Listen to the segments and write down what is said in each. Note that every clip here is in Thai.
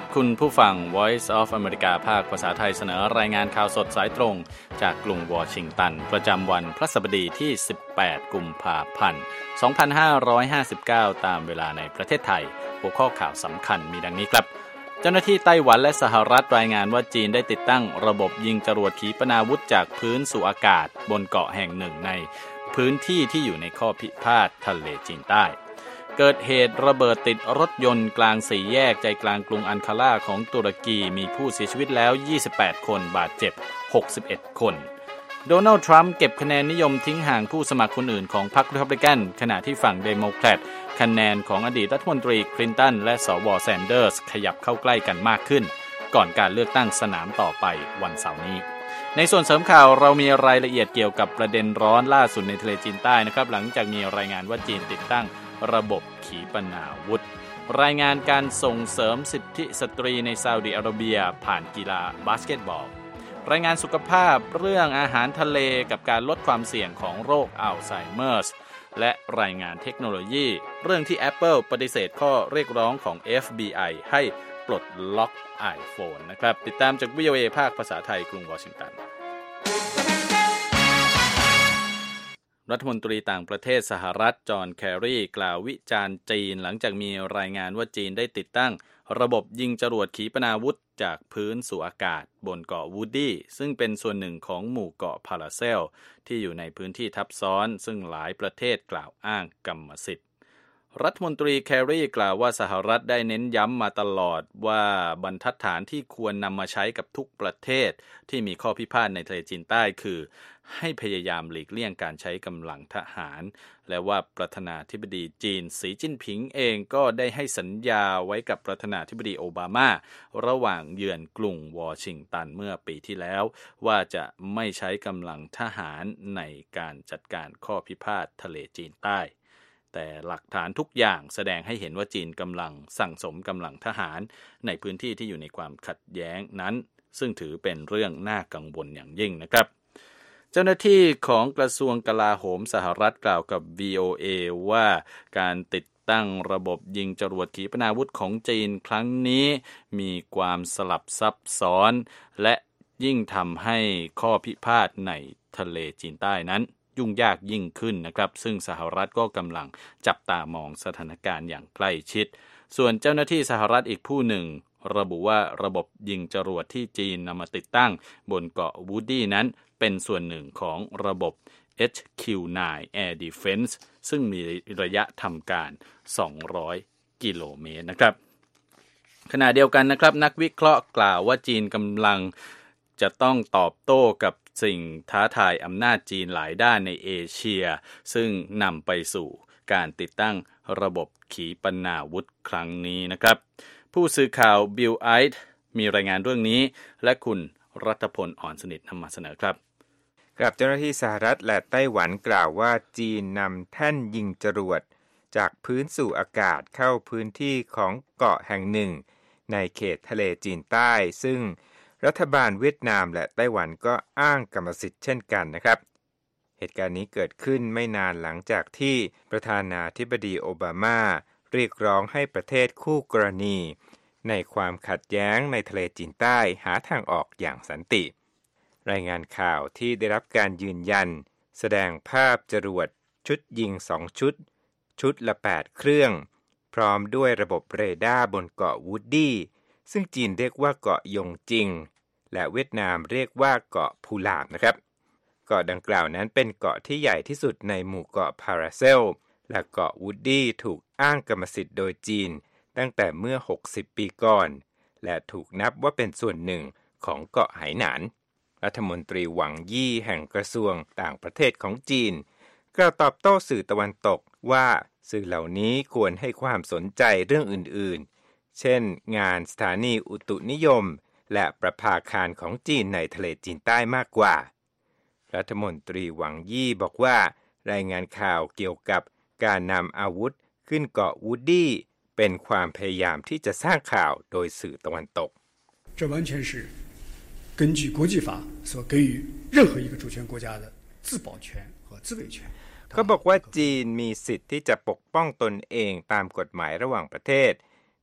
คุณผู้ฟัง Voice of America ภาคภาษาไทยเสนอรายงานข่าวสดสายตรงจากกรุงวอชิงตันประจำวันพฤหัสบดีที่18กุมภาพันธ์2559ตามเวลาในประเทศไทยหัวข้อข่าวสำคัญมีดังนี้ครับเจ้าหน้าที่ไต้หวันและสหรัฐรายงานว่าจีนได้ติดตั้งระบบยิงจรวดขีปนาวุธจากพื้นสู่อากาศบนเกาะแห่งหนึ่งในพื้นที่ที่อยู่ในข้อพิพาททะเลจีนใต้เกิดเหตุระเบิดติดรถยนต์กลางสี่แยกใจกลางกรุงอันคาราของตุรกีมีผู้เสียชีวิตแล้ว28คนบาดเจ็บ61คนโดนัลด์ทรัมป์เก็บคะแนนนิยมทิ้งห่างผู้สมัครคนอื่นของพรรครีพับลิกันขณะที่ฝั่งเดโมแครตคะแนนของอดีตรัฐมนตรีคลินตันและสว.แซนเดอร์สขยับเข้าใกล้กันมากขึ้นก่อนการเลือกตั้งสนามต่อไปวันเสาร์นี้ในส่วนเสริมข่าวเรามีรายละเอียดเกี่ยวกับประเด็นร้อนล่าสุดในทะเลจีนใต้นะครับหลังจากมีรายงานว่าจีนติดตั้งระบบขีปนาวุธรายงานการส่งเสริมสิทธิสตรีในซาอุดิอาระเบียผ่านกีฬาบาสเกตบอลรายงานสุขภาพเรื่องอาหารทะเลกับการลดความเสี่ยงของโรคอัลไซเมอร์สและรายงานเทคโนโลยีเรื่องที่ Apple ปฏิเสธข้อเรียกร้องของ FBI ให้ปลดล็อก iPhone นะครับติดตามจาก VOA ภาคภาษาไทยกรุงวอชิงตันรัฐมนตรีต่างประเทศสหรัฐจอห์นแครีกล่าววิจารณ์จีนหลังจากมีรายงานว่าจีนได้ติดตั้งระบบยิงจรวดขีปนาวุธจากพื้นสู่อากาศบนเกาะวูดดี้ซึ่งเป็นส่วนหนึ่งของหมู่เกาะพาราเซลที่อยู่ในพื้นที่ทับซ้อนซึ่งหลายประเทศกล่าวอ้างกรรมสิทธิ์รัฐมนตรีแครีกล่าวว่าสหรัฐได้เน้นย้ำมาตลอดว่าบรรทัดฐานที่ควรนำมาใช้กับทุกประเทศที่มีข้อพิพาทในทะเลจีนใต้คือให้พยายามหลีกเลี่ยงการใช้กำลังทหารและว่าประธานาธิบดีจีนสีจิ้นผิงเองก็ได้ให้สัญญาไว้กับประธานาธิบดีโอบามาระหว่างเยือนกรุงวอชิงตันเมื่อปีที่แล้วว่าจะไม่ใช้กำลังทหารในการจัดการข้อพิพาททะเลจีนใต้แต่หลักฐานทุกอย่างแสดงให้เห็นว่าจีนกำลังสั่งสมกำลังทหารในพื้นที่ที่อยู่ในความขัดแย้งนั้นซึ่งถือเป็นเรื่องน่ากังวลอย่างยิ่งนะครับเจ้าหน้าที่ของกระทรวงกลาโหมสหรัฐกล่าวกับ VOA ว่าการติดตั้งระบบยิงจรวดขีปนาวุธของจีนครั้งนี้มีความสลับซับซ้อนและยิ่งทำให้ข้อพิพาทในทะเลจีนใต้นั้นยุ่งยากยิ่งขึ้นนะครับซึ่งสหรัฐก็กำลังจับตามองสถานการณ์อย่างใกล้ชิดส่วนเจ้าหน้าที่สหรัฐอีกผู้หนึ่งระบุว่าระบบยิงจรวดที่จีนนำมาติดตั้งบนเกาะวูดดี้นั้นเป็นส่วนหนึ่งของระบบ HQ-9 Air Defense ซึ่งมีระยะทำการ200กิโลเมตรนะครับขณะเดียวกันนะครับนักวิเคราะห์กล่าวว่าจีนกำลังจะต้องตอบโต้กับสิ่งท้าทายอำนาจจีนหลายด้านในเอเชียซึ่งนำไปสู่การติดตั้งระบบขีปนาวุธครั้งนี้นะครับผู้สื่อข่าวบิลไอท์มีรายงานเรื่องนี้และคุณรัฐพลอ่อนสนิทนำมาเสนอครับกับเจ้าหน้าที่สหรัฐและไต้หวันกล่าวว่าจีนนำแท่นยิงจรวดจากพื้นสู่อากาศเข้าพื้นที่ของเกาะแห่งหนึ่งในเขตทะเลจีนใต้ซึ่งรัฐบาลเวียดนามและไต้หวันก็อ้างกรรมสิทธิ์เช่นกันนะครับเหตุการณ์นี้เกิดขึ้นไม่นานหลังจากที่ประธานาธิบดีโอบามาเรียกร้องให้ประเทศคู่กรณีในความขัดแย้งในทะเลจีนใต้หาทางออกอย่างสันติรายงานข่าวที่ได้รับการยืนยันแสดงภาพจรวดชุดยิง2ชุดละ8เครื่องพร้อมด้วยระบบเรดาร์บนเกาะวูดดี้ซึ่งจีนเรียกว่าเกาะยงจิงและเวียดนามเรียกว่าเกาะพูหลามนะครับเกาะดังกล่าวนั้นเป็นเกาะที่ใหญ่ที่สุดในหมู่เกาะพาราเซลและเกาะวูดดี้ถูกอ้างกรรมสิทธิ์โดยจีนตั้งแต่เมื่อ60ปีก่อนและถูกนับว่าเป็นส่วนหนึ่งของเกาะไหหนานรัฐมนตรีหวังยี่แห่งกระทรวงต่างประเทศของจีนกล่าวตอบโต้สื่อตะวันตกว่าสื่อเหล่านี้ควรให้ความสนใจเรื่องอื่นๆเช่นงานสถานีอุตุนิยมและประภาคารของจีนในทะเลจีนใต้มากกว่ารัฐมนตรีหวังยี่บอกว่ารายงานข่าวเกี่ยวกับการนำอาวุธขึ้นเกาะวูดดี้เป็นความพยายามที่จะสร้างข่าวโดยสื่อตะวันตก这完全是根据国际法所给予任何一个主权国家的自保权和自卫权เขาบอกว่าจีนมีสิทธิ์ที่จะปกป้องตนเองตามกฎหมายระหว่างประเทศ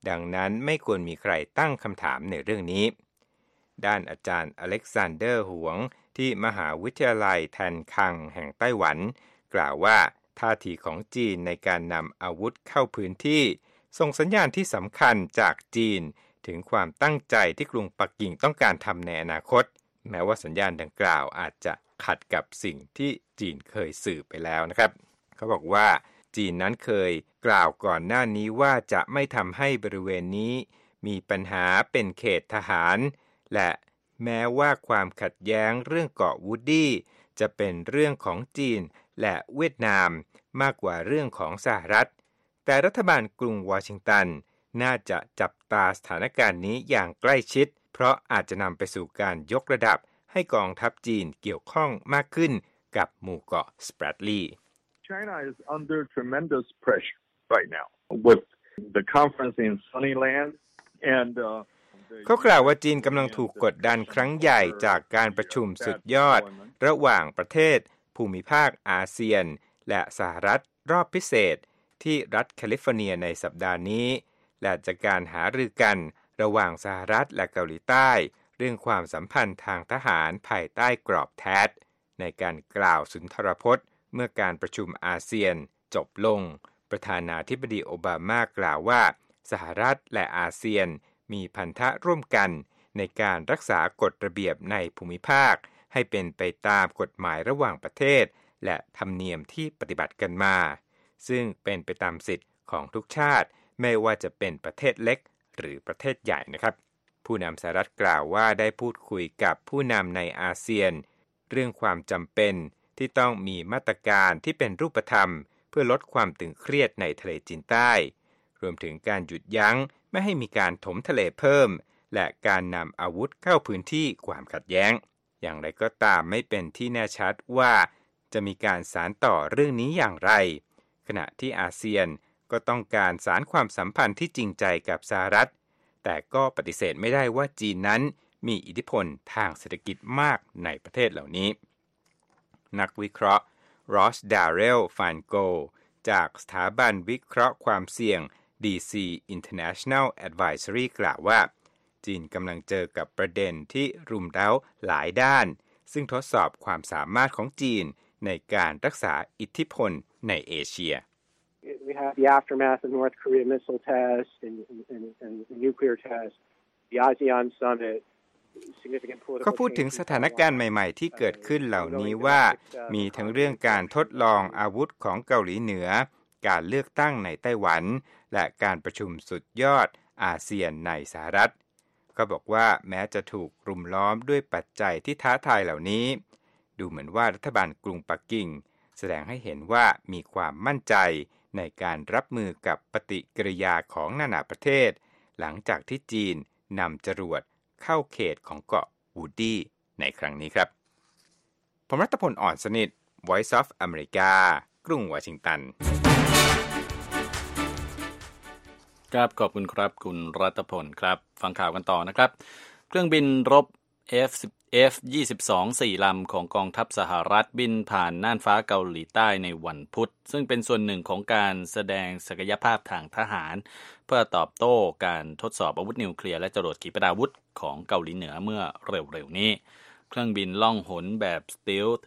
ดังนั้นไม่ควรมีใครตั้งคำถามในเรื่องนี้ด้านอาจารย์อเล็กซานเดอร์หวงที่มหาวิทยาลัยแทนคังแห่งไต้หวันกล่าวว่าท่าทีของจีนในการนำอาวุธเข้าพื้นที่ส่งสัญญาณที่สำคัญจากจีนถึงความตั้งใจที่กรุงปักกิ่งต้องการทำในอนาคตแม้ว่าสัญญาณดังกล่าวอาจจะขัดกับสิ่งที่จีนเคยสื่อไปแล้วนะครับเขาบอกว่าจีนนั้นเคยกล่าวก่อนหน้านี้ว่าจะไม่ทำให้บริเวณนี้มีปัญหาเป็นเขตทหารและแม้ว่าความขัดแย้งเรื่องเกาะวูดดี้จะเป็นเรื่องของจีนและเวียดนามมากกว่าเรื่องของสหรัฐแต่รัฐบาลกรุงวอชิงตันน่าจะจับตาสถานการณ์นี้อย่างใกล้ชิดเพราะอาจจะนำไปสู่การยกระดับให้กองทัพจีนเกี่ยวข้องมากขึ้นกับหมู่เกาะสแปรดลีย์ China is under tremendous pressure right now with the conference in Sunnyland and เขากล่าวว่าจีนกำลังถูกกดดันครั้งใหญ่จากการประชุมสุดยอดระหว่างประเทศภูมิภาคอาเซียนและสหรัฐรอบพิเศษที่รัฐแคลิฟอร์เนียในสัปดาห์นี้และจากการหารือกันระหว่างสหรัฐและเกาหลีใต้เรื่องความสัมพันธ์ทางทหารภายใต้กรอบแทดในการกล่าวสุนทรพจน์เมื่อการประชุมอาเซียนจบลงประธานาธิบดีโอบามากล่าวว่าสหรัฐและอาเซียนมีพันธะร่วมกันในการรักษากฎระเบียบในภูมิภาคให้เป็นไปตามกฎหมายระหว่างประเทศและธรรมเนียมที่ปฏิบัติกันมาซึ่งเป็นไปตามสิทธิ์ของทุกชาติไม่ว่าจะเป็นประเทศเล็กหรือประเทศใหญ่นะครับผู้นำสหรัฐกล่าวว่าได้พูดคุยกับผู้นำในอาเซียนเรื่องความจำเป็นที่ต้องมีมาตรการที่เป็นรูปธรรมเพื่อลดความตึงเครียดในทะเลจีนใต้รวมถึงการหยุดยั้งไม่ให้มีการถมทะเลเพิ่มและการนำอาวุธเข้าพื้นที่ความขัดแย้งอย่างไรก็ตามไม่เป็นที่แน่ชัดว่าจะมีการสานต่อเรื่องนี้อย่างไรขณะที่อาเซียนก็ต้องการสานความสัมพันธ์ที่จริงใจกับสหรัฐแต่ก็ปฏิเสธไม่ได้ว่าจีนนั้นมีอิทธิพลทางเศรษฐกิจมากในประเทศเหล่านี้นักวิเคราะห์รอสดาเรลฟานโกจากสถาบันวิเคราะห์ความเสี่ยง DC International Advisory กล่าวว่าจีนกำลังเจอกับประเด็นที่รุมเร้าหลายด้านซึ่งทดสอบความสามารถของจีนในการรักษาอิทธิพลในเอเชีย We have the aftermath of North Korea missile test and nuclear test, the ASEAN summit. เขาพูดถึงสถานการณ์ใหม่ๆที่เกิดขึ้นเหล่านี้ว่ามีทั้งเรื่องการทดลองอาวุธของเกาหลีเหนือการเลือกตั้งในไต้หวันและการประชุมสุดยอดอาเซียนในสหรัฐเขาบอกว่าแม้จะถูกรุมล้อมด้วยปัจจัยที่ท้าทายเหล่านี้ดูเหมือนว่ารัฐบาลกรุงปักกิ่งแสดงให้เห็นว่ามีความมั่นใจในการรับมือกับปฏิกิริยาของนานาประเทศหลังจากที่จีนนำจรวดเข้าเขตของเกาะวูดดี้ในครั้งนี้ครับผมรัตพล อ่อนสนิท Voice of America กรุงวอชิงตันครับขอบคุณครับคุณรัตพลครับฟังข่าวกันต่อนะครับเครื่องบินรบ F-22 4 ลำของกองทัพสหรัฐบินผ่านน่านฟ้าเกาหลีใต้ในวันพุธซึ่งเป็นส่วนหนึ่งของการแสดงศักยภาพทางทหารเพื่อตอบโต้การทดสอบอาวุธนิวเคลียร์และจรวดขีปนาวุธของเกาหลีเหนือเมื่อเร็วๆนี้เครื่องบินล่องหนแบบสเตล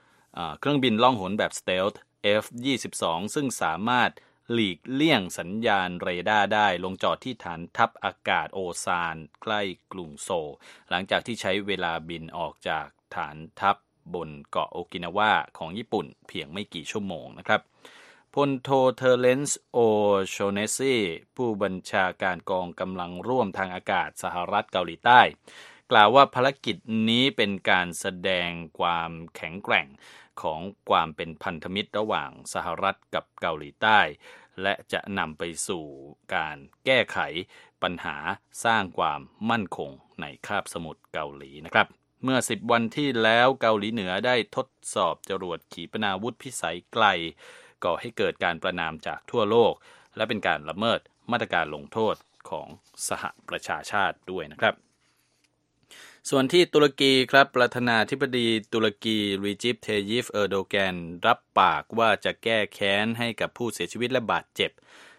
ท์ F-22 ซึ่งสามารถหลีกเลี่ยงสัญญาณเรดาร์ได้ลงจอดที่ฐานทัพอากาศโอซานใกล้กรุงโซลหลังจากที่ใช้เวลาบินออกจากฐานทัพบนเกาะโอกินาวาของญี่ปุ่นเพียงไม่กี่ชั่วโมงนะครับพลโทเทอร์เลนซ์โอโชเนซีผู้บัญชาการกองกำลังร่วมทางอากาศสหรัฐเกาหลีใต้กล่าวว่าภารกิจนี้เป็นการแสดงความแข็งแกร่งของความเป็นพันธมิตรระหว่างสหรัฐกับเกาหลีใต้และจะนำไปสู่การแก้ไขปัญหาสร้างความมั่นคงในคาบสมุทรเกาหลีนะครับเมื่อ10 วันที่แล้วเกาหลีเหนือได้ทดสอบจรวดขีปนาวุธพิสัยไกลก่อให้เกิดการประณามจากทั่วโลกและเป็นการละเมิดมาตรการลงโทษของสหประชาชาติด้วยนะครับส่วนที่ตุรกีครับประธานาธิบดีตุรกีรีจิป เทยิฟ เออร์โดแกนรับปากว่าจะแก้แค้นให้กับผู้เสียชีวิตและบาดเจ็บ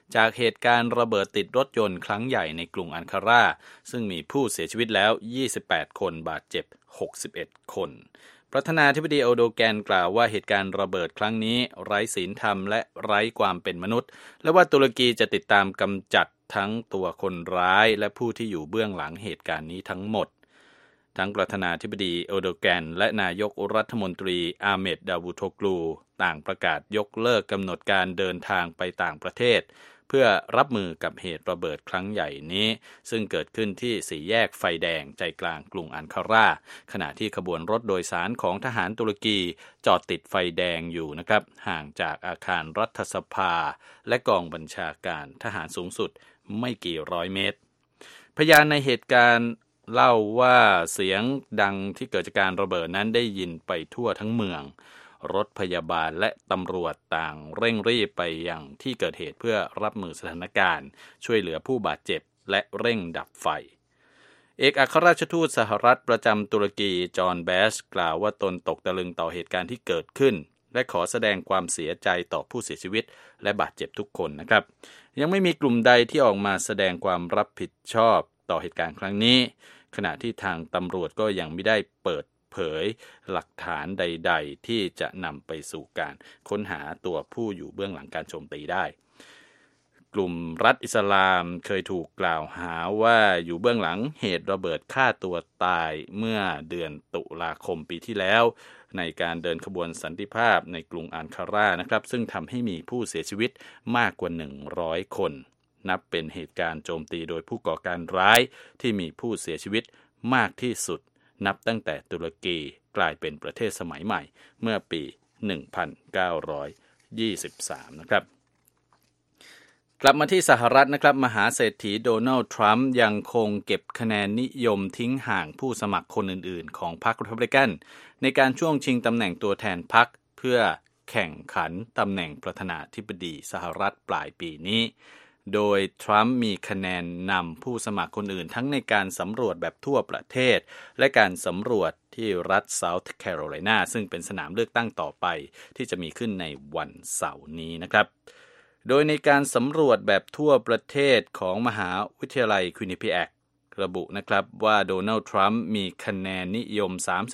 จากเหตุการณ์ระเบิดติดรถยนต์ครั้งใหญ่ในกรุงอันการาซึ่งมีผู้เสียชีวิตแล้ว28คนบาดเจ็บ61คนประธานาธิบดีโอโดแกนกล่าวว่าเหตุการณ์ระเบิดครั้งนี้ไร้ศีลธรรมและไร้ความเป็นมนุษย์และว่าตุรกีจะติดตามกำจัดทั้งตัวคนร้ายและผู้ที่อยู่เบื้องหลังเหตุการณ์นี้ทั้งหมดทั้งประธานาธิบดีโอโดแกนและนายกรัฐมนตรีอาเมด ดาวูโทกลูต่างประกาศยกเลิกกำหนดการเดินทางไปต่างประเทศเพื่อรับมือกับเหตุระเบิดครั้งใหญ่นี้ซึ่งเกิดขึ้นที่สี่แยกไฟแดงใจกลางกรุงอันการาขณะที่ขบวนรถโดยสารของทหารตุรกีจอดติดไฟแดงอยู่นะครับห่างจากอาคารรัฐสภาและกองบัญชาการทหารสูงสุดไม่กี่ร้อยเมตรพยานในเหตุการณ์เล่าว่าเสียงดังที่เกิดจากการระเบิดนั้นได้ยินไปทั่วทั้งเมืองรถพยาบาลและตำรวจต่างเร่งรีบไปยังที่เกิดเหตุเพื่อรับมือสถานการณ์ช่วยเหลือผู้บาดเจ็บและเร่งดับไฟเอกอัครราชทูตสหรัฐประจำตุรกีจอห์นแบชกล่าวว่าตนตกตะลึงต่อเหตุการณ์ที่เกิดขึ้นและขอแสดงความเสียใจต่อผู้เสียชีวิตและบาดเจ็บทุกคนนะครับยังไม่มีกลุ่มใดที่ออกมาแสดงความรับผิดชอบต่อเหตุการณ์ครั้งนี้ขณะที่ทางตำรวจก็ยังไม่ได้เปิดเผยหลักฐานใดๆที่จะนำไปสู่การค้นหาตัวผู้อยู่เบื้องหลังการโจมตีได้กลุ่มรัฐอิสลามเคยถูกกล่าวหาว่าอยู่เบื้องหลังเหตุระเบิดฆ่าตัวตายเมื่อเดือนตุลาคมปีที่แล้วในการเดินขบวนสันติภาพในกรุงอันการานะครับซึ่งทำให้มีผู้เสียชีวิตมากกว่า100คนนับเป็นเหตุการณ์โจมตีโดยผู้ก่อการร้ายที่มีผู้เสียชีวิตมากที่สุดนับตั้งแต่ตุรกีกลายเป็นประเทศสมัยใหม่เมื่อปี 1923 นะครับกลับมาที่สหรัฐนะครับมหาเศรษฐีโดนัลด์ทรัมป์ยังคงเก็บคะแนนนิยมทิ้งห่างผู้สมัครคนอื่นๆของพรรครีพับลิกันในการช่วงชิงตำแหน่งตัวแทนพรรคเพื่อแข่งขันตำแหน่งประธานาธิบดีสหรัฐปลายปีนี้โดยทรัมป์มีคะแนนนำผู้สมัครคนอื่นทั้งในการสำรวจแบบทั่วประเทศและการสำรวจที่รัฐเซาท์แคโรไลนาซึ่งเป็นสนามเลือกตั้งต่อไปที่จะมีขึ้นในวันเสาร์นี้นะครับโดยในการสำรวจแบบทั่วประเทศของมหาวิทยาลัยควินนิพิแอกระบุนะครับว่าโดนัลด์ทรัมป์มีคะแนนนิยม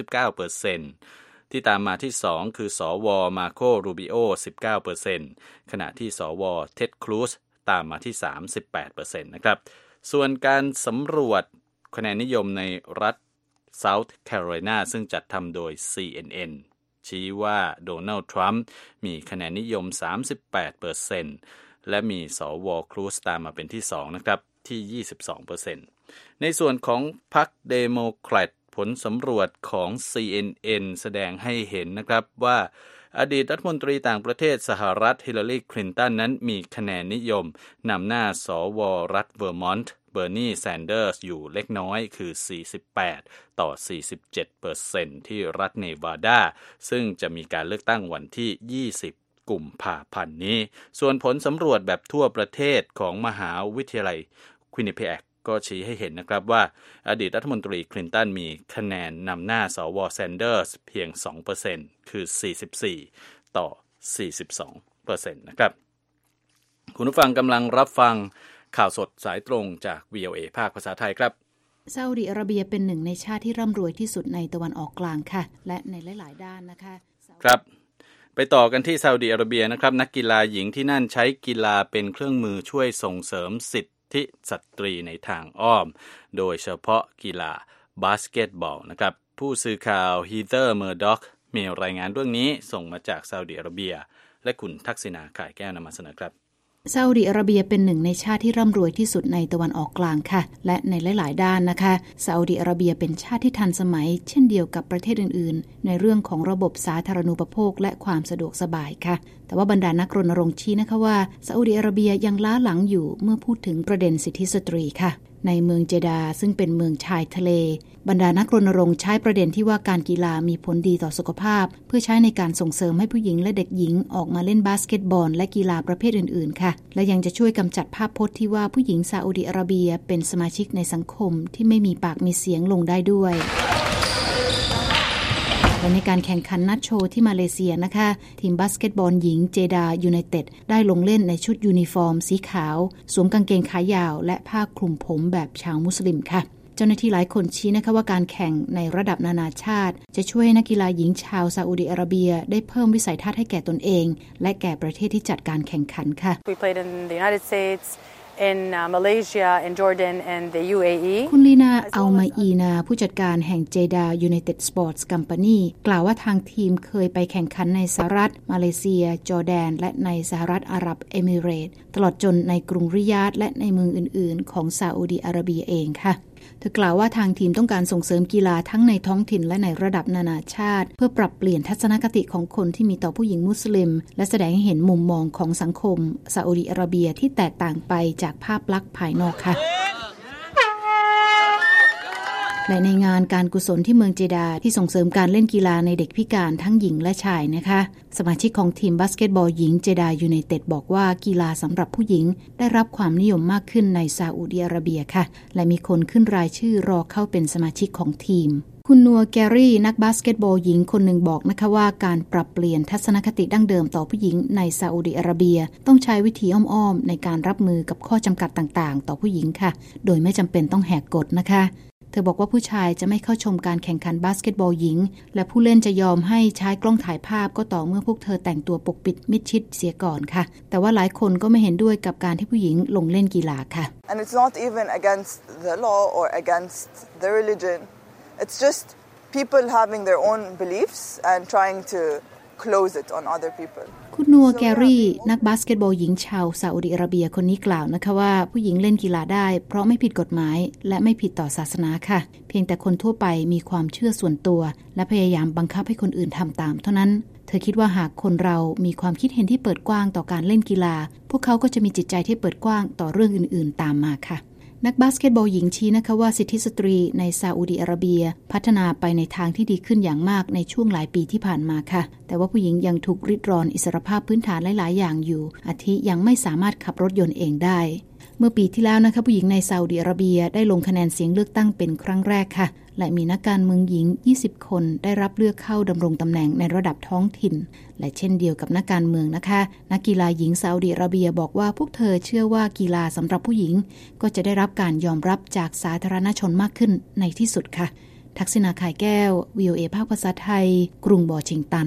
39% ที่ตามมาที่2คือสวมาโครูบิโอ 19% ขณะที่สวเท็ดครูซตามมาที่ 38% นะครับส่วนการสำรวจคะแนนนิยมในรัฐ South Carolina ซึ่งจัดทำโดย CNN ชี้ว่าโดนัลด์ทรัมป์มีคะแนนนิยม 38% และมีสวครูซตามมาเป็นที่2นะครับที่ 22% ในส่วนของพรรคเดโมแครตผลสำรวจของ CNN แสดงให้เห็นนะครับว่าอดีตรัฐมนตรีต่างประเทศสหรัฐฮิลลารีคลินตันนั้นมีคะแนนนิยมนำหน้าสวรัฐเวอร์มอนต์เบอร์นีแซนเดอร์สอยู่เล็กน้อยคือ48ต่อ 47% ที่รัฐเนวาดาซึ่งจะมีการเลือกตั้งวันที่20กุมภาพันธ์นี้ส่วนผลสำรวจแบบทั่วประเทศของมหาวิทยาลัยควินนิพิแอกก็ชี้ให้เห็นนะครับว่าอดีตรัฐมนตรีคลินตันมีคะแนนนำหน้าสวแซนเดอร์สเพียง 2% คือ44ต่อ 42% นะครับคุณผู้ฟังกำลังรับฟังข่าวสดสายตรงจาก VOA ภาคภาษาไทยครับซาอุดิอาระเบียเป็นหนึ่งในชาติที่ร่ำรวยที่สุดในตะวันออกกลางค่ะและในหลายๆด้านนะคะครับไปต่อกันที่ซาอุดิอาระเบียนะครับนักกีฬาหญิงที่นั่นใช้กีฬาเป็นเครื่องมือช่วยส่งเสริมสิทธิสตรีในทางอ้อมโดยเฉพาะกีฬาบาสเกตบอลนะครับผู้สื่อข่าวฮีเธอร์เมอร์ด็อกมีรายงานเรื่องนี้ส่งมาจากซาอุดิอาระเบียและคุณทักษิณาข่ายแก้วนำมาเสนอครับซาอุดิอาระเบียเป็นหนึ่งในชาติที่ร่ำรวยที่สุดในตะวันออกกลางค่ะและในหลายๆด้านนะคะซาอุดิอาระเบียเป็นชาติที่ทันสมัยเช่นเดียวกับประเทศอื่นๆในเรื่องของระบบสาธารณูปโภคและความสะดวกสบายค่ะแต่ว่าบรรดานักรณรงค์ชี้นะคะว่าซาอุดิอาระเบียยังล้าหลังอยู่เมื่อพูดถึงประเด็นสิทธิสตรีค่ะในเมืองเจดาซึ่งเป็นเมืองชายทะเลบรรดานักรณรงค์ใช้ประเด็นที่ว่าการกีฬามีผลดีต่อสุขภาพเพื่อใช้ในการส่งเสริมให้ผู้หญิงและเด็กหญิงออกมาเล่นบาสเกตบอลและกีฬาประเภทอื่นๆค่ะและยังจะช่วยกำจัดภาพพจน์ที่ว่าผู้หญิงซาอุดิอาระเบียเป็นสมาชิกในสังคมที่ไม่มีปากมีเสียงลงได้ด้วยและในการแข่งขันนัดโชว์ที่มาเลเซียนะคะทีมบาสเกตบอลหญิงเจดายูไนเต็ดได้ลงเล่นในชุดยูนิฟอร์มสีขาวสวมกางเกงขายาวและผ้าคลุมผมแบบชาวมุสลิมค่ะเจ้าหน้าที่หลายคนชี้นะคะว่าการแข่งในระดับนานาชาติจะช่วยให้นักกีฬาหญิงชาวซาอุดิอาระเบียได้เพิ่มวิสัยทัศน์ให้แก่ตนเองและแก่ประเทศที่จัดการแข่งขันค่ะ We played in the United States, in Malaysia, in Jordan, and the UAE. คุณลีนาอัลมาอีนาผู้จัดการแห่งเจดายูไนเต็ดสปอร์ตส์คัมพานีกล่าวว่าทางทีมเคยไปแข่งขันในสหรัฐมาเลเซียจอร์แดนและในสหรัฐอาหรับเอมิเรตส์ตลอดจนในกรุงริยาดและในเมืองอื่นๆของซาอุดิอาระเบียเองค่ะเธอกล่าวว่าทางทีมต้องการส่งเสริมกีฬาทั้งในท้องถิ่นและในระดับนานาชาติเพื่อปรับเปลี่ยนทัศนคติของคนที่มีต่อผู้หญิงมุสลิมและแสดงให้เห็นมุมมองของสังคมซาอุดิอาระเบียที่แตกต่างไปจากภาพลักษณ์ภายนอกค่ะและในงานการกุศลที่เมืองเจดาที่ส่งเสริมการเล่นกีฬาในเด็กพิการทั้งหญิงและชายนะคะสมาชิกของทีมบาสเกตบอลหญิงเจดายูไนเต็ดบอกว่ากีฬาสำหรับผู้หญิงได้รับความนิยมมากขึ้นในซาอุดิอาระเบียค่ะและมีคนขึ้นรายชื่อรอเข้าเป็นสมาชิกของทีมคุณนัวแกรี่นักบาสเกตบอลหญิงคนหนึ่งบอกนะคะว่าการปรับเปลี่ยนทัศนคติดั้งเดิมต่อผู้หญิงในซาอุดิอาระเบียต้องใช้วิธีอ้อมๆในการรับมือกับข้อจำกัดต่างๆต่อผู้หญิงค่ะโดยไม่จำเป็นต้องแหกกฎนะคะเธอบอกว่าผู้ชายจะไม่เข้าชมการแข่งขันบาสเกตบอลหญิงและผู้เล่นจะยอมให้ใช้กล้องถ่ายภาพก็ต่อเมื่อพวกเธอแต่งตัวปกปิดมิดชิดเสียก่อนค่ะแต่ว่าหลายคนก็ไม่เห็นด้วยกับการที่ผู้หญิงลงเล่นกีฬาค่ะ And it's not even against the law or against the religion. It's just people having their own beliefs and trying to close it on other people. คุณนัวแกรี่นักบาสเกตบอลหญิงชาวซาอุดิอาระเบียคนนี้กล่าวนะคะว่าผู้หญิงเล่นกีฬาได้เพราะไม่ผิดกฎหมายและไม่ผิดต่อศาสนาค่ะเพียงแต่คนทั่วไปมีความเชื่อส่วนตัวและพยายามบังคับให้คนอื่นทำตามเท่านั้นเธอคิดว่าหากคนเรามีความคิดเห็นที่เปิดกว้างต่อการเล่นกีฬาพวกเขาก็จะมีจิตใจที่เปิดกว้างต่อเรื่องอื่นๆตามมาค่ะนักบาสเกตบอลหญิงชี้นะคะว่าสิทธิสตรีในซาอุดิอาระเบียพัฒนาไปในทางที่ดีขึ้นอย่างมากในช่วงหลายปีที่ผ่านมาค่ะแต่ว่าผู้หญิงยังถูกริดรอนอิสรภาพพื้นฐานหลายๆอย่างอยู่อาทิยังไม่สามารถขับรถยนต์เองได้เมื่อปีที่แล้วนะคะผู้หญิงในซาอุดิอาระเบียได้ลงคะแนนเสียงเลือกตั้งเป็นครั้งแรกค่ะและมีนักการเมืองหญิง20คนได้รับเลือกเข้าดำรงตำแหน่งในระดับท้องถิ่นและเช่นเดียวกับนักการเมืองนะคะนักกีฬาหญิงซาอุดิอาระเบียบอกว่าพวกเธอเชื่อว่ากีฬาสำหรับผู้หญิงก็จะได้รับการยอมรับจากสาธารณชนมากขึ้นในที่สุดค่ะทักษิณาข่ายแก้ว VOA ภาคภาษาไทยกรุงวอชิงตัน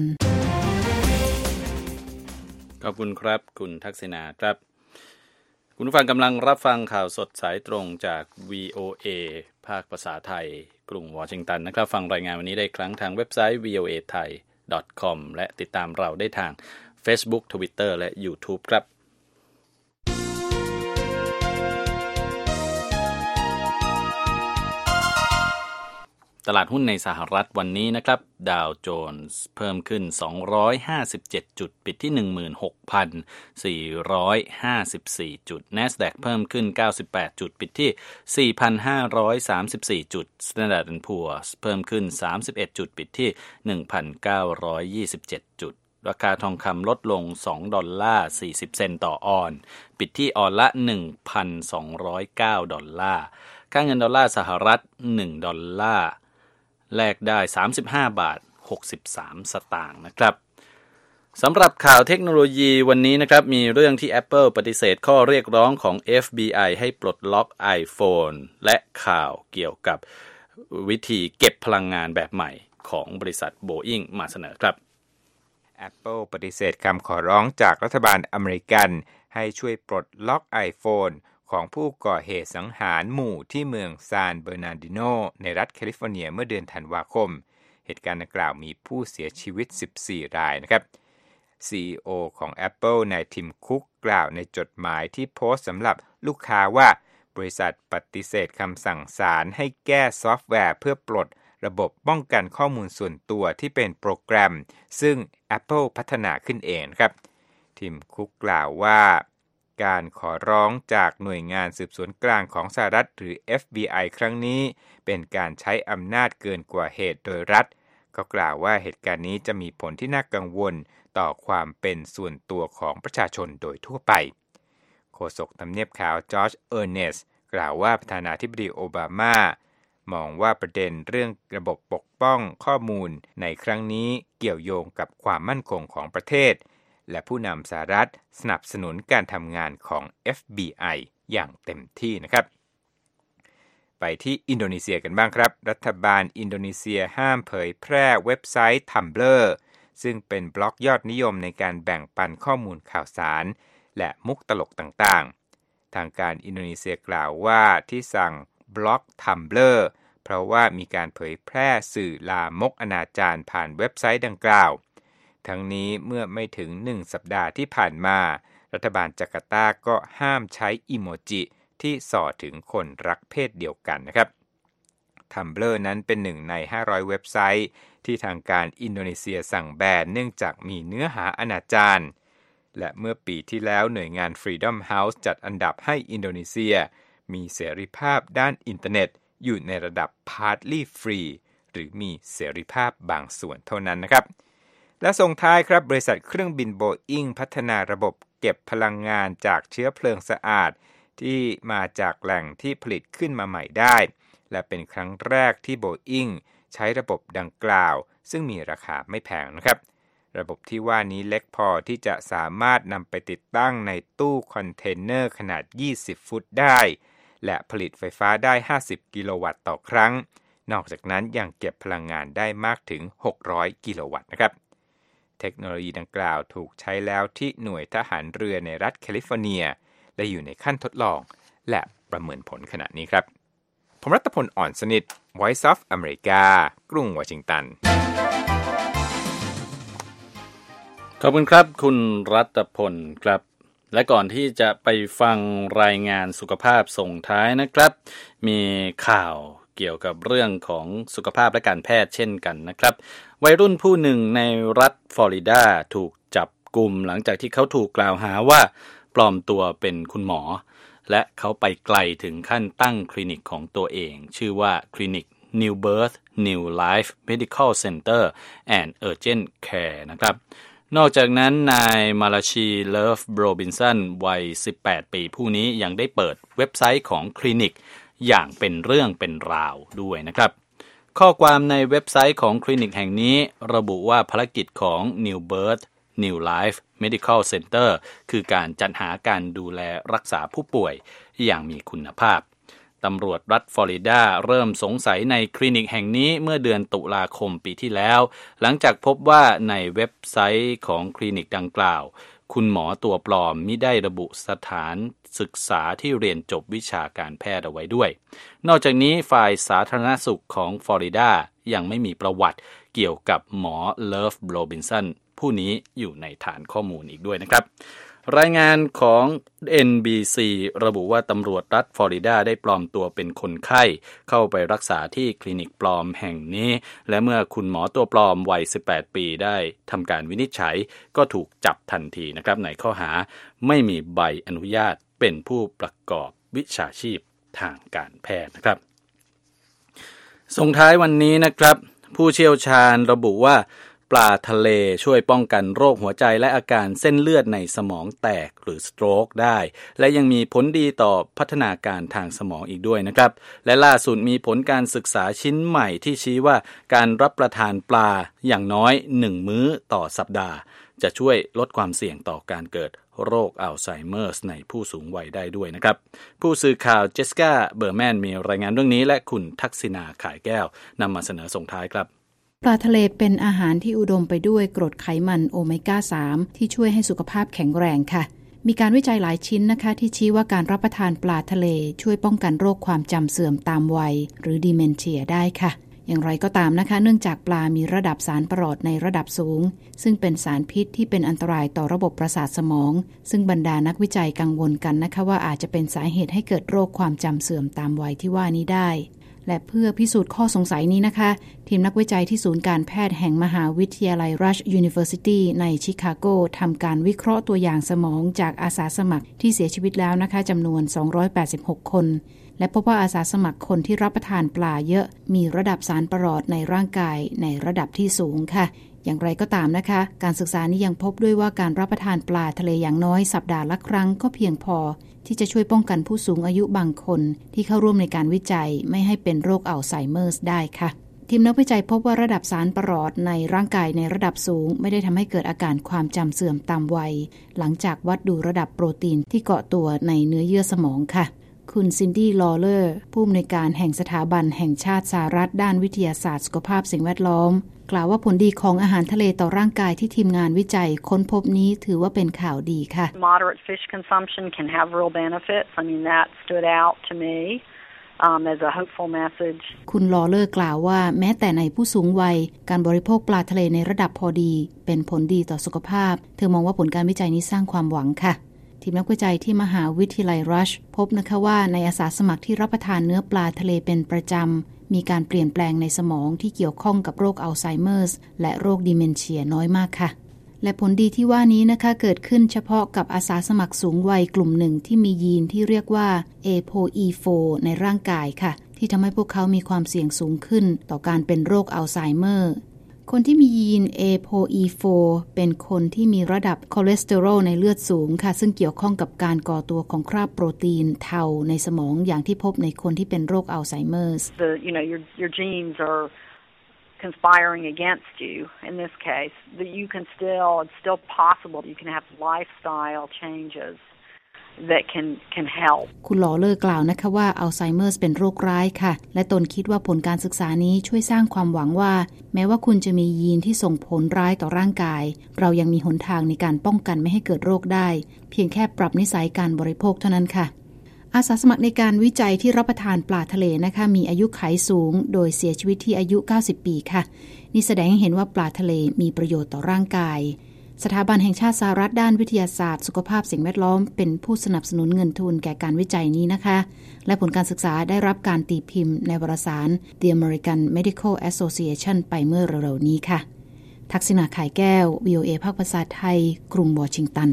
ขอบคุณครับคุณทักษิณาครับคุณผู้ฟังกำลังรับฟังข่าวสดสายตรงจาก VOA ภาคภาษาไทยกรุงวอชิงตันนะครับฟังรายงานวันนี้ได้ครั้งทางเว็บไซต์ voathai.com และติดตามเราได้ทาง Facebook Twitter และ YouTube ครับตลาดหุ้นในสหรัฐวันนี้นะครับดาวโจนส์เพิ่มขึ้น257จุดปิดที่ 16,454 จุด NASDAQ เพิ่มขึ้น98จุดปิดที่ 4,534 จุด Standard & Poor's เพิ่มขึ้น31จุดปิดที่ 1,927 จุดราคาทองคำลดลง$2.40 เซนต์ต่อออนซ์ปิดที่ออนละ $1,209 ค่าเงินดอลลาร์สหรัฐ1ดอลลาร์แลกได้35.63 บาทสตางค์นะครับสำหรับข่าวเทคโนโลยีวันนี้นะครับมีเรื่องที่ Apple ปฏิเสธข้อเรียกร้องของ FBI ให้ปลดล็อก iPhone และข่าวเกี่ยวกับวิธีเก็บพลังงานแบบใหม่ของบริษัท Boeing มาเสนอครับ Apple ปฏิเสธคำขอร้องจากรัฐบาลอเมริกันให้ช่วยปลดล็อก iPhoneของผู้ก่อเหตุสังหารหมู่ที่เมืองซานเบอร์นาร์ดิโนในรัฐแคลิฟอร์เนียเมื่อเดือนธันวาคมเหตุการณ์ดังกล่าวมีผู้เสียชีวิต14รายนะครับ CEO ของ Apple นายทิมคุกกล่าวในจดหมายที่โพสต์สำหรับลูกค้าว่าบริษัทปฏิเสธคำสั่งศาลให้แก้ซอฟต์แวร์เพื่อปลดระบบป้องกันข้อมูลส่วนตัวที่เป็นโปรแกรมซึ่ง Apple พัฒนาขึ้นเองครับทิมคุกกล่าวว่าการขอร้องจากหน่วยงานสืบสวนกลางของสหรัฐหรือ FBI ครั้งนี้เป็นการใช้อำนาจเกินกว่าเหตุโดยรัฐเขากล่าวว่าเหตุการณ์นี้จะมีผลที่น่ากังวลต่อความเป็นส่วนตัวของประชาชนโดยทั่วไปโฆษกทำเนียบขาวจอร์จเออร์เนสต์กล่าวว่าประธานาธิบดีโอบามามองว่าประเด็นเรื่องระบบปกป้องข้อมูลในครั้งนี้เกี่ยวโยงกับความมั่นคงของประเทศและผู้นำสหรัฐสนับสนุนการทำงานของ FBI อย่างเต็มที่นะครับไปที่อินโดนีเซียกันบ้างครับรัฐบาลอินโดนีเซียห้ามเผยแพร่เว็บไซต์ Tumblr ซึ่งเป็นบล็อกยอดนิยมในการแบ่งปันข้อมูลข่าวสารและมุกตลกต่างๆทางการอินโดนีเซียกล่าวว่าที่สั่งบล็อก Tumblr เพราะว่ามีการเผยแพร่สื่อลามกอนาจารผ่านเว็บไซต์ดังกล่าวทั้งนี้เมื่อไม่ถึง1สัปดาห์ที่ผ่านมารัฐบาลจาการ์ตาก็ห้ามใช้อีโมจิที่ส่อถึงคนรักเพศเดียวกันนะครับ Tumblr นั้นเป็นหนึ่งใน500เว็บไซต์ที่ทางการอินโดนีเซียสั่งแบนเนื่องจากมีเนื้อหาอนาจารและเมื่อปีที่แล้วหน่วยงาน Freedom House จัดอันดับให้อินโดนีเซียมีเสรีภาพด้านอินเทอร์เน็ตอยู่ในระดับ partly free หรือมีเสรีภาพบางส่วนเท่านั้นนะครับและส่งท้ายครับบริษัทเครื่องบินโบอิ้งพัฒนาระบบเก็บพลังงานจากเชื้อเพลิงสะอาดที่มาจากแหล่งที่ผลิตขึ้นมาใหม่ได้และเป็นครั้งแรกที่โบอิ้งใช้ระบบดังกล่าวซึ่งมีราคาไม่แพงนะครับระบบที่ว่านี้เล็กพอที่จะสามารถนำไปติดตั้งในตู้คอนเทนเนอร์ขนาด20ฟุตได้และผลิตไฟฟ้าได้50กิโลวัตต์ต่อครั้งนอกจากนั้นยังเก็บพลังงานได้มากถึง600กิโลวัตต์นะครับเทคโนโลยีดังกล่าวถูกใช้แล้วที่หน่วยทหารเรือในรัฐแคลิฟอร์เนียและอยู่ในขั้นทดลองและประเมินผลขณะนี้ครับผมรัตพล อ่อนสนิท Voice of America กรุงวอชิงตันขอบคุณครับคุณรัตพลครับและก่อนที่จะไปฟังรายงานสุขภาพส่งท้ายนะครับมีข่าวเกี่ยวกับเรื่องของสุขภาพและการแพทย์เช่นกันนะครับวัยรุ่นผู้หนึ่งในรัฐฟลอริดาถูกจับกุมหลังจากที่เขาถูกกล่าวหาว่าปลอมตัวเป็นคุณหมอและเขาไปไกลถึงขั้นตั้งคลินิกของตัวเองชื่อว่าคลินิก New Birth New Life Medical Center and Urgent Care นะครับนอกจากนั้นนายมาลาชีเลิฟโรบินสันวัย18ปีผู้นี้ยังได้เปิดเว็บไซต์ของคลินิกอย่างเป็นเรื่องเป็นราวด้วยนะครับข้อความในเว็บไซต์ของคลินิกแห่งนี้ระบุว่าภารกิจของ New Birth New Life Medical Center คือการจัดหาการดูแลรักษาผู้ป่วยอย่างมีคุณภาพตำรวจรัฐฟลอริดาเริ่มสงสัยในคลินิกแห่งนี้เมื่อเดือนตุลาคมปีที่แล้วหลังจากพบว่าในเว็บไซต์ของคลินิกดังกล่าวคุณหมอตัวปลอมมิได้ระบุสถานศึกษาที่เรียนจบวิชาการแพทย์เอาไว้ด้วยนอกจากนี้ฝ่ายสาธารณสุขของฟลอริดายังไม่มีประวัติเกี่ยวกับหมอเลิฟโรบินสันผู้นี้อยู่ในฐานข้อมูลอีกด้วยนะครับรายงานของ NBC ระบุว่าตำรวจรัฐฟลอริดาได้ปลอมตัวเป็นคนไข้เข้าไปรักษาที่คลินิกปลอมแห่งนี้และเมื่อคุณหมอตัวปลอมวัย18ปีได้ทำการวินิจฉัยก็ถูกจับทันทีนะครับในข้อหาไม่มีใบอนุญาตเป็นผู้ประกอบวิชาชีพทางการแพทย์นะครับส่งท้ายวันนี้นะครับผู้เชี่ยวชาญระบุว่าปลาทะเลช่วยป้องกันโรคหัวใจและอาการเส้นเลือดในสมองแตกหรือสโตรกได้และยังมีผลดีต่อพัฒนาการทางสมองอีกด้วยนะครับและล่าสุดมีผลการศึกษาชิ้นใหม่ที่ชี้ว่าการรับประทานปลาอย่างน้อย1มื้อต่อสัปดาห์จะช่วยลดความเสี่ยงต่อการเกิดโรคอัลไซเมอร์สในผู้สูงวัยได้ด้วยนะครับผู้สื่อข่าวเจสสิก้าเบอร์แมนมีรายงานเรื่องนี้และคุณทักษิณาขายแก้วนำมาเสนอส่งท้ายครับปลาทะเลเป็นอาหารที่อุดมไปด้วยกรดไขมันโอเมก้า 3 ที่ช่วยให้สุขภาพแข็งแรงค่ะมีการวิจัยหลายชิ้นนะคะที่ชี้ว่าการรับประทานปลาทะเลช่วยป้องกันโรคความจำเสื่อมตามวัยหรือดิเมนเชียได้ค่ะอย่างไรก็ตามนะคะเนื่องจากปลามีระดับสารประหลอดในระดับสูงซึ่งเป็นสารพิษที่เป็นอันตรายต่อระบบประสาทสมองซึ่งบรรดานักวิจัยกังวลกันนะคะว่าอาจจะเป็นสาเหตุให้เกิดโรคความจำเสื่อมตามวัยที่ว่านี้ได้และเพื่อพิสูจน์ข้อสงสัยนี้นะคะทีมนักวิจัยที่ศูนย์การแพทย์แห่งมหาวิทยาลัย Rush University ในชิคาโกทำการวิเคราะห์ตัวอย่างสมองจากอาสาสมัครที่เสียชีวิตแล้วนะคะจำนวน286คนและพบว่าอาสาสมัครคนที่รับประทานปลาเยอะมีระดับสารประหลอดในร่างกายในระดับที่สูงค่ะอย่างไรก็ตามนะคะการศึกษานี้ยังพบด้วยว่าการรับประทานปลาทะเลอย่างน้อยสัปดาห์ละครั้งก็เพียงพอที่จะช่วยป้องกันผู้สูงอายุบางคนที่เข้าร่วมในการวิจัยไม่ให้เป็นโรคอัลไซเมอร์สได้ค่ะทีมนักวิจัยพบว่าระดับสารประหลอดในร่างกายในระดับสูงไม่ได้ทำให้เกิดอาการความจำเสื่อมตามวัยหลังจากวัดดูระดับโปรตีนที่เกาะตัวในเนื้อเยื่อสมองค่ะคุณซินดี้ลอเลอร์ผู้อำนวยการแห่งสถาบันแห่งชาติสหรัฐด้านวิทยาศาสตร์สุขภาพสิ่งแวดล้อมกล่าวว่าผลดีของอาหารทะเลต่อร่างกายที่ทีมงานวิจัยค้นพบนี้ถือว่าเป็นข่าวดีค่ะ Moderate fish consumption can have real benefits. I mean, that stood out to me.As a hopeful message คุณลอเลอร์กล่าวว่าแม้แต่ในผู้สูงวัยการบริโภคปลาทะเลในระดับพอดีเป็นผลดีต่อสุขภาพเธอมองว่าผลการวิจัยนี้สร้างความหวังค่ะทีมนักวิจัยที่มหาวิทยาลัยรัชพบนะคะว่าในอาสาสมัครที่รับประทานเนื้อปลาทะเลเป็นประจำมีการเปลี่ยนแปลงในสมองที่เกี่ยวข้องกับโรคอัลไซเมอร์สและโรคดิเมนเชียน้อยมากค่ะและผลดีที่ว่านี้นะคะเกิดขึ้นเฉพาะกับอาสาสมัครสูงวัยกลุ่มหนึ่งที่มียีนที่เรียกว่า ApoE4 ในร่างกายค่ะที่ทำให้พวกเขามีความเสี่ยงสูงขึ้นต่อการเป็นโรคอัลไซเมอร์คนที่มียีน ApoE4 เป็นคนที่มีระดับคอเลสเตอรอลในเลือดสูงค่ะซึ่งเกี่ยวข้องกับการก่อตัวของคราบโปรตีนเทาในสมองอย่างที่พบในคนที่เป็นโรคอัลไซเมอร์ your genes are conspiring against you in this case that you can it's still possible you can have lifestyle changes that can help คุณลอเลอร์กล่าวนะคะว่าอัลไซเมอร์เป็นโรคร้ายค่ะและตนคิดว่าผลการศึกษานี้ช่วยสร้างความหวังว่าแม้ว่าคุณจะมียีนที่ส่งผลร้ายต่อร่างกายเรายังมีหนทางในการป้องกันไม่ให้เกิดโรคได้เพียงแค่ปรับนิสัยการบริโภคเท่านั้นค่ะอาสาสมัครในการวิจัยที่รับประทานปลาทะเลนะคะมีอายุขัยสูงโดยเสียชีวิตที่อายุ90ปีค่ะนี่แสดงให้เห็นว่าปลาทะเลมีประโยชน์ต่อร่างกายสถาบันแห่งชาติสหรัฐด้านวิทยาศาสตร์สุขภาพสิ่งแวดล้อมเป็นผู้สนับสนุนเงินทุนแก่การวิจัยนี้นะคะและผลการศึกษาได้รับการตีพิมพ์ในวารสาร The American Medical Association ไปเมื่อเร็วๆนี้ค่ะทักษิณาข่ายแก้ว VOA ภาคภาษาไทยกรุงวอชิงตัน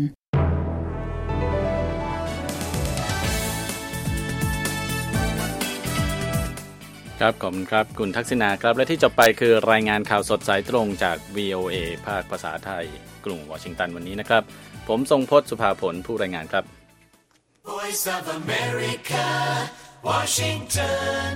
ครับขอบคุณครับคุณทักษิณาครับและที่จบไปคือรายงานข่าวสดสายตรงจาก VOA ภาคภาษาไทยกรุงวอชิงตันวันนี้นะครับผมทรงพจน์สุภาผลผู้รายงานครับ Voice of America Washington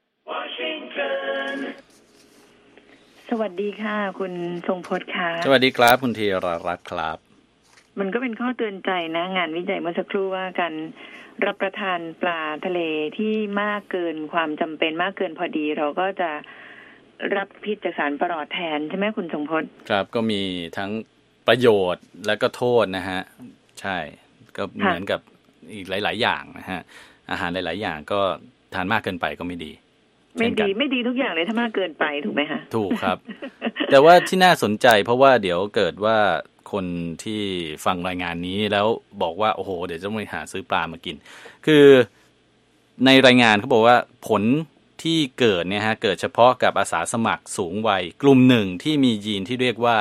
สวัสดีค่ะคุณทรงพจน์ค่ะสวัสดีครับคุณธีรรัตน์ครับมันก็เป็นข้อเตือนใจนะงานวิจัยเมื่อสักครู่ว่าการรับประทานปลาทะเลที่มากเกินความจำเป็นมากเกินพอดีเราก็จะรับพิษจากสารประหลอดแทนใช่ไหมคุณทรงพจน์ครับก็มีทั้งประโยชน์และก็โทษนะฮะใช่ก็เหมือนกับอีกหลายๆอย่างนะฮะอาหารหลายๆอย่างก็ทานมากเกินไปก็ไม่ดีไม่ดีทุกอย่างเลยถ้ามากเกินไปถูกไหมคะถูกครับ แต่ว่าที่น่าสนใจเพราะว่าเดี๋ยวเกิดว่าคนที่ฟังรายงานนี้แล้วบอกว่าโอ้โหเดี๋ยวจะไปหาซื้อปลามากินคือในรายงานเขาบอกว่าผลที่เกิดเนี่ยฮะเกิดเฉพาะกับอาสาสมัครสูงวัยกลุ่มหนึ่งที่มียีนที่เรียกว่า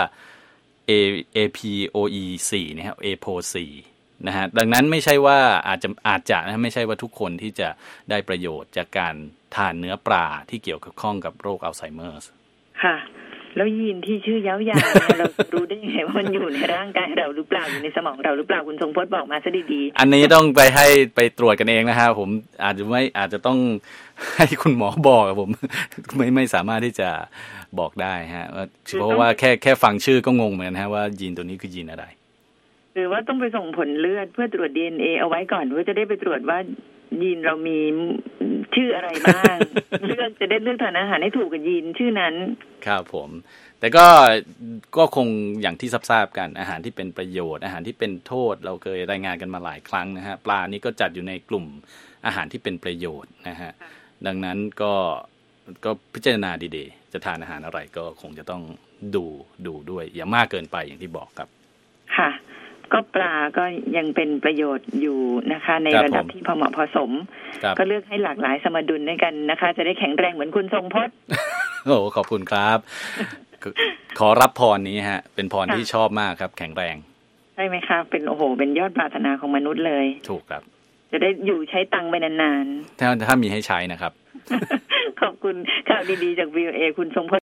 ApoE4 เนี่ยครับ ApoE4 นะฮะดังนั้นไม่ใช่ว่าอาจจะนะไม่ใช่ว่าทุกคนที่จะได้ประโยชน์จากการทานเนื้อปลาที่เกี่ยวข้องกับโรคอัลไซเมอร์ค่ะแล้วยีนที่ชื่อยาวๆเรารู้ได้ยังไงว่ามันอยู่ในร่างกายเราหรือเปล่าอยู่ในสมองเราหรือเปล่าคุณทรงพจน์บอกมาซะดีๆอันนี้ต้องไปตรวจกันเองนะฮะผมอาจจะต้องให้คุณหมอบอกผมไม่สามารถที่จะบอกได้ฮะเพราะว่าแค่ฟังชื่อก็งงเหมือนกันฮะว่ายีนตัวนี้คือยีนอะไรหรือว่าต้องไปส่งผลเลือดเพื่อตรวจ DNA เอาไว้ก่อนเพื่อจะได้ไปตรวจว่ายีนเรามีชื่ออะไรบ้างจะได้เลือกทานอาหารให้ถูกกับยีนชื่อนั้นครับผมแต่ก็คงอย่างที่ทราบกันอาหารที่เป็นประโยชน์อาหารที่เป็นโทษเราเคยรายงานกันมาหลายครั้งนะฮะปลานี่ก็จัดอยู่ในกลุ่มอาหารที่เป็นประโยชน์นะฮะดังนั้นก็พิจารณาดีๆจะทานอาหารอะไรก็คงจะต้องดูด้วยอย่ามากเกินไปอย่างที่บอกครับค่ะก็ปลาก็ยังเป็นประโยชน์อยู่นะคะในระดับที่พอเหมาะพอสมก็เลือกให้หลากหลายสมดุลด้วยกันนะคะจะได้แข็งแรงเหมือนคุณทรงพจน์โอ้ขอบคุณครับขอรับพรนี้ฮะเป็นพรที่ชอบมากครับแข็งแรงใช่ไหมคะเป็นเป็นยอดปรารถนาของมนุษย์เลยถูกครับจะได้อยู่ใช้ตังค์ไปนานๆถ้ามีให้ใช้นะครับขอบคุณข่าวดีๆจาก VOA คุณทรงพจน์